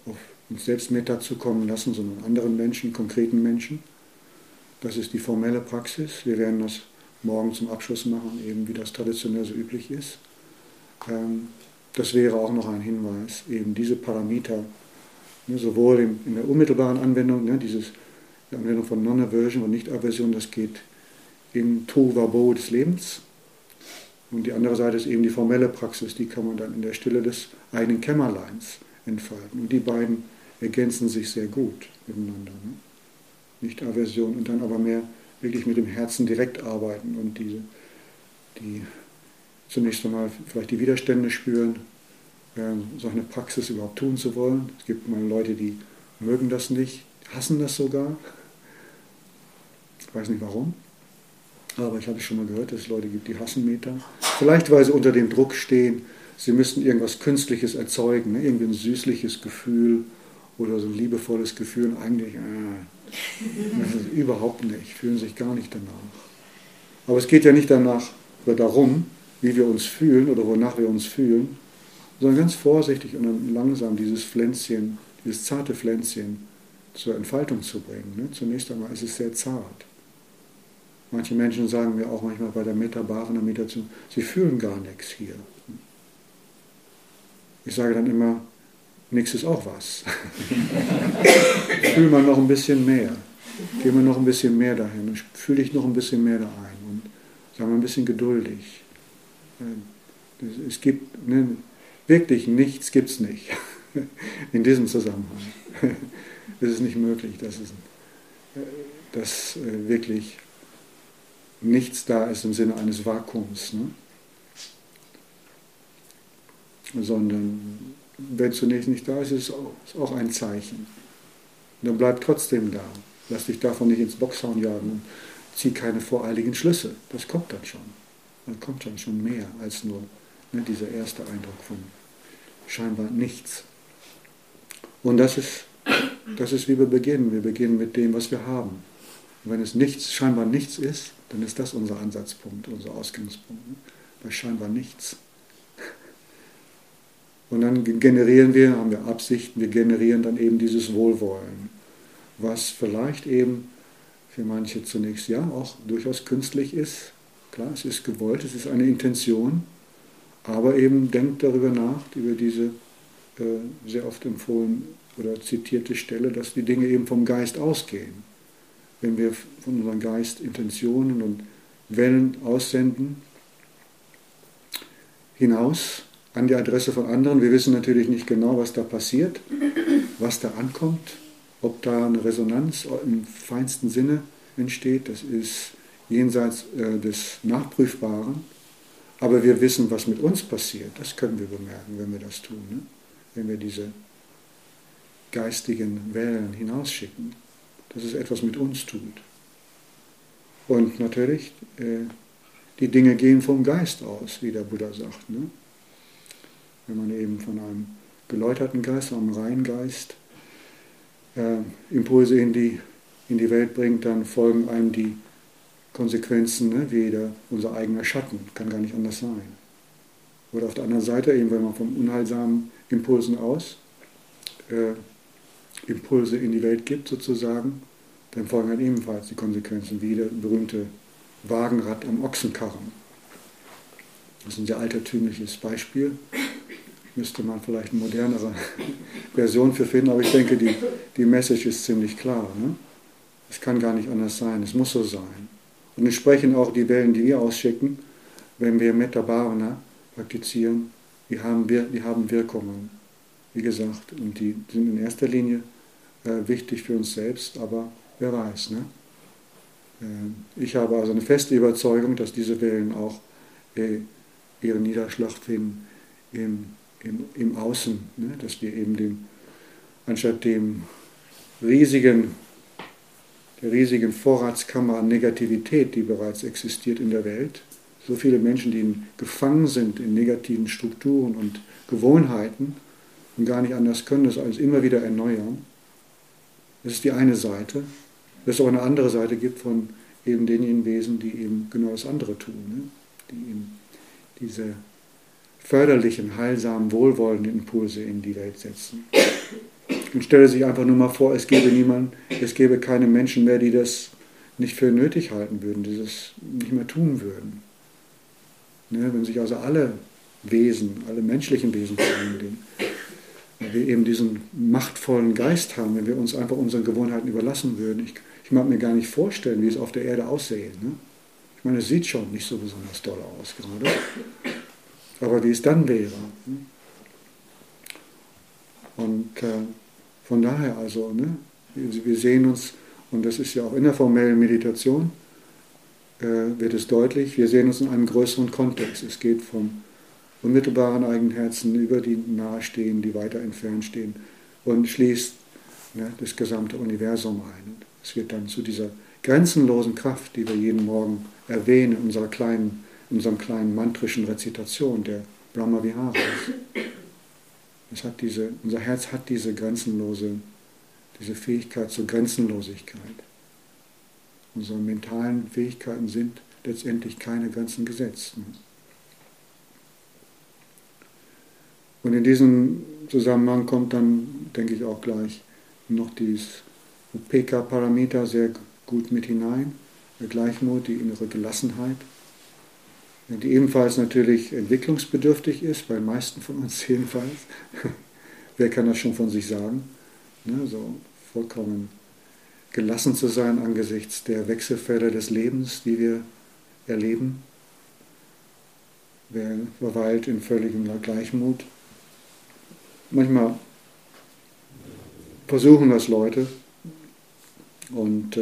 uns selbst Metta zukommen lassen, sondern anderen Menschen, konkreten Menschen. Das ist die formelle Praxis. Wir werden das morgen zum Abschluss machen, eben wie das traditionell so üblich ist. Das wäre auch noch ein Hinweis, eben diese Paramita, sowohl in der unmittelbaren Anwendung, die Anwendung von Non-Aversion und Nicht-Aversion, das geht im Tohu-Wabohu des Lebens. Und die andere Seite ist eben die formelle Praxis, die kann man dann in der Stille des eigenen Kämmerleins entfalten. Und die beiden ergänzen sich sehr gut miteinander. Nicht-Aversion und dann aber mehr wirklich mit dem Herzen direkt arbeiten und die zunächst einmal vielleicht die Widerstände spüren, so eine Praxis überhaupt tun zu wollen. Es gibt mal Leute, die mögen das nicht, hassen das sogar. Ich weiß nicht warum, aber ich habe schon mal gehört, dass es Leute gibt, die hassen Metta. Vielleicht, weil sie unter dem Druck stehen, sie müssten irgendwas Künstliches erzeugen, irgendwie ein süßliches Gefühl oder so ein liebevolles Gefühl. Und eigentlich, das ist überhaupt nicht, fühlen sich gar nicht danach. Aber es geht ja nicht danach oder darum, wie wir uns fühlen oder wonach wir uns fühlen, sondern ganz vorsichtig und dann langsam dieses Pflänzchen, dieses zarte Pflänzchen zur Entfaltung zu bringen. Zunächst einmal ist es sehr zart. Manche Menschen sagen mir auch manchmal bei der Metta-Bhavana-Meditation, sie fühlen gar nichts hier. Ich sage dann immer, nichts ist auch was. Fühl mal noch ein bisschen mehr. Geh mal noch ein bisschen mehr dahin. Fühl dich noch ein bisschen mehr da ein. Und sei mal ein bisschen geduldig. Es gibt wirklich nichts, gibt es nicht. In diesem Zusammenhang. Es ist nicht möglich, dass wirklich nichts da ist im Sinne eines Vakuums. Sondern wenn zunächst nicht da ist, ist es auch ein Zeichen. Und dann bleib trotzdem da. Lass dich davon nicht ins Boxhorn jagen und zieh keine voreiligen Schlüsse. Das kommt dann schon. Dann kommt dann schon mehr als nur dieser erste Eindruck von scheinbar nichts. Und das ist, wie wir beginnen. Wir beginnen mit dem, was wir haben. Und wenn es scheinbar nichts ist, dann ist das unser Ansatzpunkt, unser Ausgangspunkt. Bei scheinbar nichts. Und dann haben wir Absichten, wir generieren dann eben dieses Wohlwollen, was vielleicht eben für manche zunächst ja auch durchaus künstlich ist. Klar, es ist gewollt, es ist eine Intention, aber eben denkt darüber nach, über diese sehr oft empfohlen oder zitierte Stelle, dass die Dinge eben vom Geist ausgehen. Wenn wir von unserem Geist Intentionen und Wellen aussenden, hinaus an die Adresse von anderen. Wir wissen natürlich nicht genau, was da passiert, was da ankommt, ob da eine Resonanz im feinsten Sinne entsteht. Das ist jenseits des Nachprüfbaren. Aber wir wissen, was mit uns passiert. Das können wir bemerken, wenn wir das tun. Wenn wir diese geistigen Wellen hinausschicken. Dass es etwas mit uns tut. Und natürlich, die Dinge gehen vom Geist aus, wie der Buddha sagt. Wenn man eben von einem geläuterten Geist, einem reinen Geist Impulse in die Welt bringt, dann folgen einem die Konsequenzen, wie unser eigener Schatten, kann gar nicht anders sein. Oder auf der anderen Seite, eben wenn man von unheilsamen Impulsen Impulse in die Welt gibt sozusagen, dann folgen dann ebenfalls die Konsequenzen, wie der berühmte Wagenrad am Ochsenkarren. Das ist ein sehr altertümliches Beispiel. Müsste man vielleicht eine modernere Version für finden, aber ich denke, die Message ist ziemlich klar. Es kann gar nicht anders sein, es muss so sein. Und entsprechend auch die Wellen, die wir ausschicken, wenn wir Metta Bhavana praktizieren, die haben Wirkungen, wie gesagt, und die sind in erster Linie wichtig für uns selbst, aber wer weiß. Ich habe also eine feste Überzeugung, dass diese Wellen auch ihren Niederschlag finden im Außen, dass wir eben anstatt der riesigen Vorratskammer an Negativität, die bereits existiert in der Welt, so viele Menschen, die gefangen sind in negativen Strukturen und Gewohnheiten und gar nicht anders können, das alles immer wieder erneuern. Das ist die eine Seite. Dass es auch eine andere Seite gibt von eben denjenigen Wesen, die eben genau das andere tun, die eben diese förderlichen, heilsamen, wohlwollenden Impulse in die Welt setzen. Und stelle sich einfach nur mal vor, es gäbe keine Menschen mehr, die das nicht für nötig halten würden, die das nicht mehr tun würden. Ne? Wenn sich also alle Wesen, alle menschlichen Wesen vor allen Dingen, wenn wir eben diesen machtvollen Geist haben, wenn wir uns einfach unseren Gewohnheiten überlassen würden. Ich mag mir gar nicht vorstellen, wie es auf der Erde aussähe. Ne? Ich meine, es sieht schon nicht so besonders doll aus gerade. Aber wie es dann wäre. Ne? Und von daher also, ne? Wir sehen uns, und das ist ja auch in der formellen Meditation, wird es deutlich, wir sehen uns in einem größeren Kontext. Es geht vom unmittelbaren Eigenherzen über die nahestehen, die weiter entfernt stehen und schließt das gesamte Universum ein. Es wird dann zu dieser grenzenlosen Kraft, die wir jeden Morgen erwähnen in unserem kleinen mantrischen Rezitation der Brahma Viharas. Unser Herz hat diese Fähigkeit zur Grenzenlosigkeit. Unsere mentalen Fähigkeiten sind letztendlich keine Grenzen gesetzt. Und in diesem Zusammenhang kommt dann, denke ich, auch gleich noch dieses Upekkha-Paramita sehr gut mit hinein, der Gleichmut, die innere Gelassenheit, die ebenfalls natürlich entwicklungsbedürftig ist, bei den meisten von uns jedenfalls. Wer kann das schon von sich sagen? Ne, so vollkommen gelassen zu sein angesichts der Wechselfelder des Lebens, die wir erleben. Wer verweilt in völligem Gleichmut. Manchmal versuchen das Leute und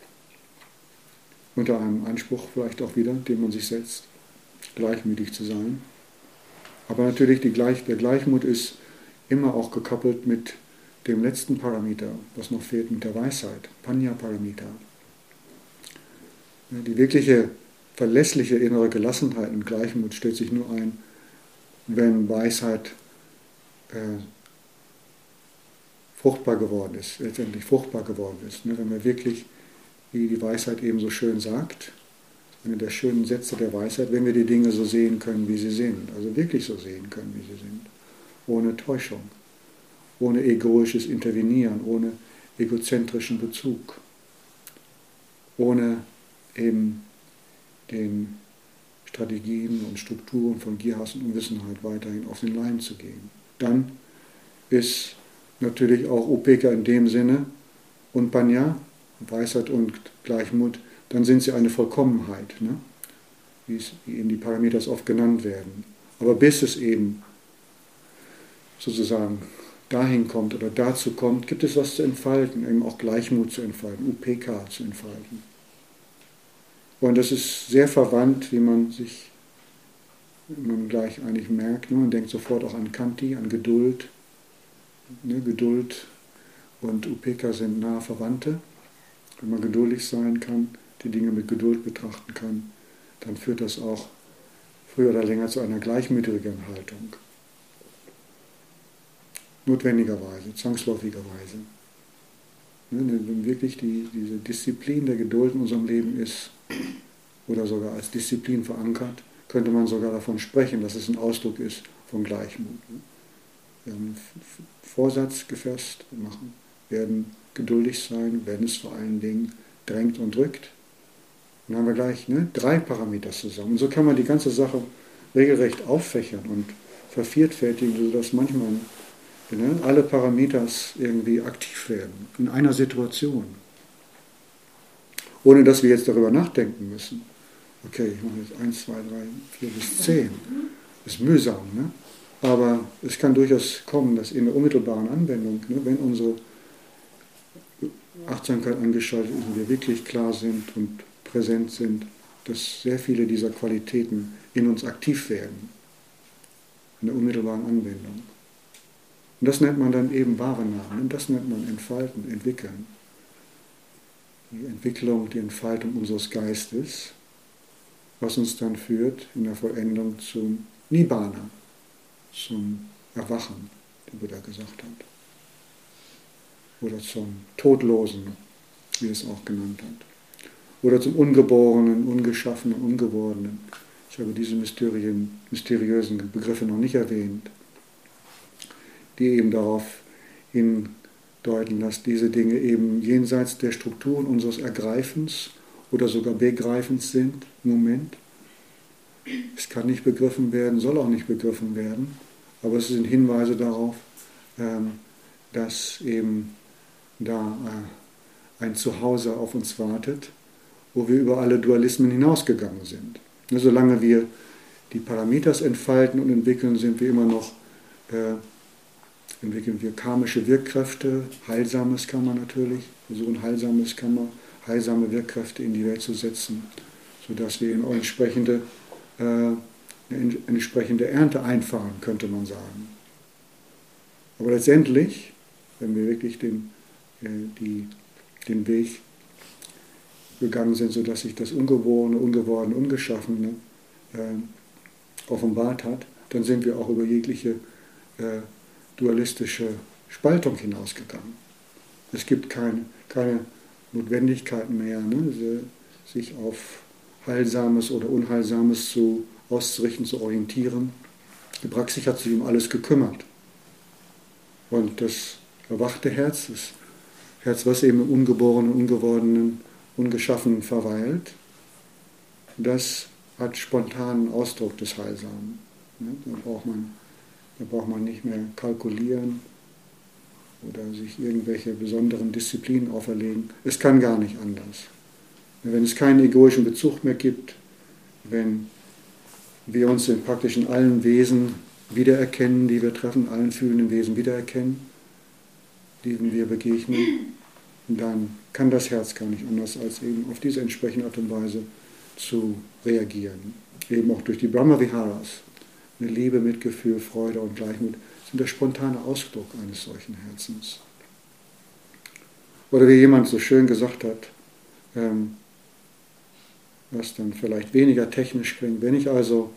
unter einem Anspruch vielleicht auch wieder, den man sich setzt, gleichmütig zu sein. Aber natürlich der Gleichmut ist immer auch gekoppelt mit dem letzten Paramita, was noch fehlt, mit der Weisheit, Panya-Paramita. Die wirkliche verlässliche innere Gelassenheit und Gleichmut stellt sich nur ein, wenn Weisheit fruchtbar geworden ist, letztendlich fruchtbar geworden ist. Wenn wir wirklich, wie die Weisheit eben so schön sagt, eine der schönen Sätze der Weisheit, wenn wir die Dinge so sehen können, wie sie sind, also wirklich so sehen können, wie sie sind, ohne Täuschung, ohne egoisches Intervenieren, ohne egozentrischen Bezug, ohne eben den Strategien und Strukturen von Gier, Hass und Unwissenheit weiterhin auf den Leim zu gehen. Dann ist natürlich auch Upekkha in dem Sinne und Panya, Weisheit und Gleichmut, dann sind sie eine Vollkommenheit, ne? Wie eben die Paramitas oft genannt werden. Aber bis es eben sozusagen dahin kommt oder dazu kommt, gibt es was zu entfalten, eben auch Gleichmut zu entfalten, Upekkha zu entfalten. Und das ist sehr verwandt, wie man gleich eigentlich merkt. Ne? Man denkt sofort auch an Khanti, an Geduld. Ne? Geduld und Upekkha sind nahe Verwandte. Wenn man geduldig sein kann, die Dinge mit Geduld betrachten kann, dann führt das auch früher oder länger zu einer gleichmütigeren Haltung. Notwendigerweise, zwangsläufigerweise. Wenn wirklich diese Disziplin der Geduld in unserem Leben ist, oder sogar als Disziplin verankert, könnte man sogar davon sprechen, dass es ein Ausdruck ist von Gleichmut. Wir haben einen Vorsatz gefasst, werden geduldig sein, werden es vor allen Dingen drängt und drückt. Dann haben wir gleich 3 Parameters zusammen. Und so kann man die ganze Sache regelrecht auffächern und vervielfältigen, sodass manchmal alle Parameters irgendwie aktiv werden, in einer Situation. Ohne dass wir jetzt darüber nachdenken müssen. Okay, ich mache jetzt 1, 2, 3, 4 bis 10. Das ist mühsam, ne? Aber es kann durchaus kommen, dass in der unmittelbaren Anwendung, wenn unsere Achtsamkeit angeschaltet ist und wir wirklich klar sind und präsent sind, dass sehr viele dieser Qualitäten in uns aktiv werden. In der unmittelbaren Anwendung. Und das nennt man dann eben Wahrnehmung, das nennt man Entfalten, Entwickeln. Die Entwicklung, die Entfaltung unseres Geistes, was uns dann führt in der Vollendung zum Nibbana, zum Erwachen, wie Buddha gesagt hat. Oder zum Todlosen, wie es auch genannt hat. Oder zum Ungeborenen, Ungeschaffenen, Ungewordenen. Ich habe diese mysteriösen Begriffe noch nicht erwähnt, die eben darauf deuten, dass diese Dinge eben jenseits der Strukturen unseres Ergreifens oder sogar Begreifens sind im Moment. Es kann nicht begriffen werden, soll auch nicht begriffen werden, aber es sind Hinweise darauf, dass eben da ein Zuhause auf uns wartet, wo wir über alle Dualismen hinausgegangen sind. Solange wir die Paramitas entfalten und entwickeln, sind wir immer noch, entwickeln wir karmische Wirkkräfte, heilsames Karma natürlich, versuchen heilsame Wirkkräfte in die Welt zu setzen, sodass wir in eine entsprechende Ernte einfahren, könnte man sagen. Aber letztendlich, wenn wir wirklich den Weg gegangen sind, sodass sich das Ungeborene, Ungewordene, Ungeschaffene offenbart hat, dann sind wir auch über jegliche dualistische Spaltung hinausgegangen. Es gibt keine Notwendigkeit mehr, sich auf Heilsames oder Unheilsames auszurichten, zu orientieren. Die Praxis hat sich um alles gekümmert. Und das erwachte Herz, das Herz, was eben im Ungeborenen, Ungewordenen, Ungeschaffenen verweilt, das hat spontanen Ausdruck des Heilsamen. Da braucht man nicht mehr kalkulieren oder sich irgendwelche besonderen Disziplinen auferlegen. Es kann gar nicht anders. Wenn es keinen egoischen Bezug mehr gibt, wenn wir uns praktisch in allen Wesen wiedererkennen, die wir treffen, allen fühlenden Wesen wiedererkennen, denen wir begegnen, dann kann das Herz gar nicht anders, als eben auf diese entsprechende Art und Weise zu reagieren. Eben auch durch die Brahma-Viharas. Eine Liebe, Mitgefühl, Freude und Gleichmut sind der spontane Ausdruck eines solchen Herzens. Oder wie jemand so schön gesagt hat, was dann vielleicht weniger technisch klingt, wenn ich also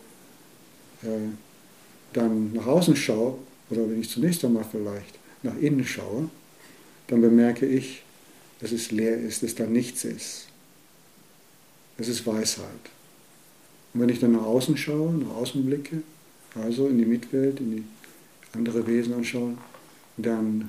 dann nach außen schaue, oder wenn ich zunächst einmal vielleicht nach innen schaue, dann bemerke ich, dass es leer ist, dass da nichts ist. Es ist Weisheit. Und wenn ich dann nach außen schaue, nach außen blicke, also in die Mitwelt, in die andere Wesen anschaue, dann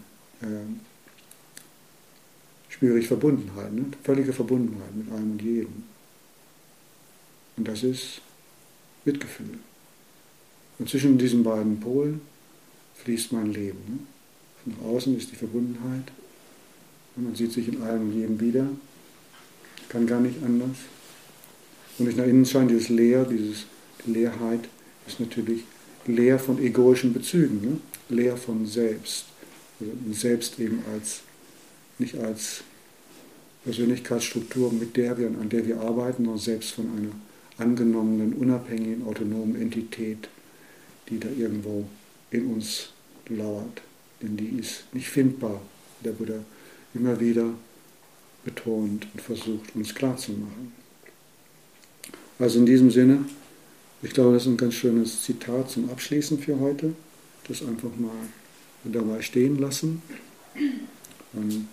spüre ich Verbundenheit, völlige Verbundenheit mit allem und jedem. Und das ist Mitgefühl. Und zwischen diesen beiden Polen fließt mein Leben. Nach außen ist die Verbundenheit. Und man sieht sich in allem und jedem wieder. Kann gar nicht anders. Und nicht nach innen schauen, dieses Leer, die Leerheit ist natürlich leer von egoischen Bezügen, leer von Selbst. Also Selbst eben nicht als Persönlichkeitsstruktur, an der wir arbeiten, sondern selbst von einer angenommenen, unabhängigen, autonomen Entität, die da irgendwo in uns lauert. Denn die ist nicht findbar, der Buddha immer wieder betont und versucht, uns klarzumachen. Also in diesem Sinne, ich glaube, das ist ein ganz schönes Zitat zum Abschließen für heute. Das einfach mal dabei stehen lassen. Und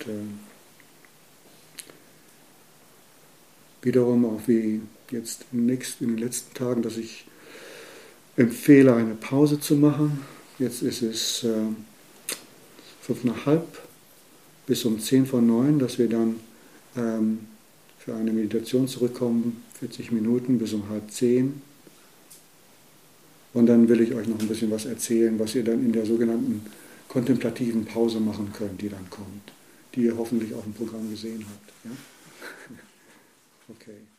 wiederum auch wie jetzt in den letzten Tagen, dass ich empfehle, eine Pause zu machen. Jetzt ist es 5:30 bis um 8:50, dass wir dann für eine Meditation zurückkommen, 40 Minuten bis um 9:30. Und dann will ich euch noch ein bisschen was erzählen, was ihr dann in der sogenannten kontemplativen Pause machen könnt, die dann kommt, die ihr hoffentlich auch im Programm gesehen habt. Ja? Okay.